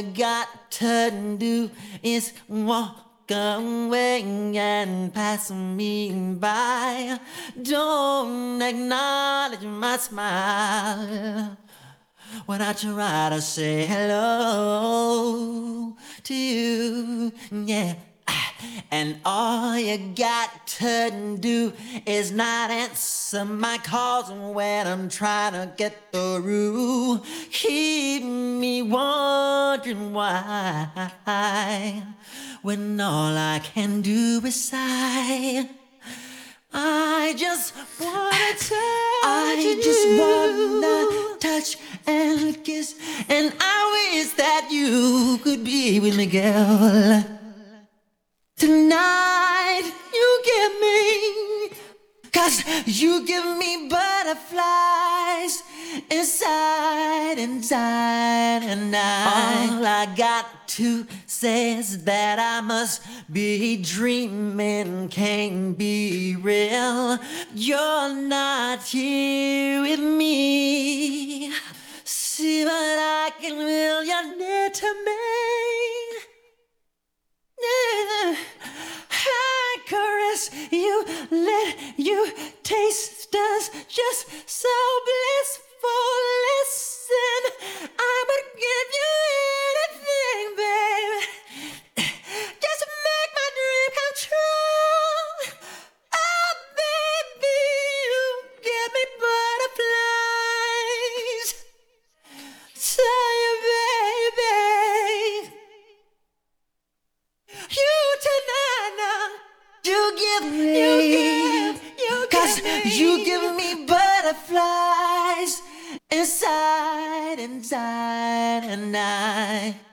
got to do is walk away and pass me by. Don't acknowledge my smile when I try to say hello to you, yeah. And all you got to do is not answer my calls when I'm trying to get through. Keep me wondering why, when all I can do is sigh. I just wanna touch and kiss, and I wish that you could be with me, girl. Tonight you give me, 'cause you give me butterflies inside, and all I got to say is that I must be dreaming, can't be real. You're not here with me. See what I can will, you're near to me. I caress you, let you taste us, just so blissful. Listen, I would give you anything, baby, just to make my dream come true. Oh, baby, you give me butterflies. Tell you, baby, you tonight now, you give me, cause you give me butterflies inside, and I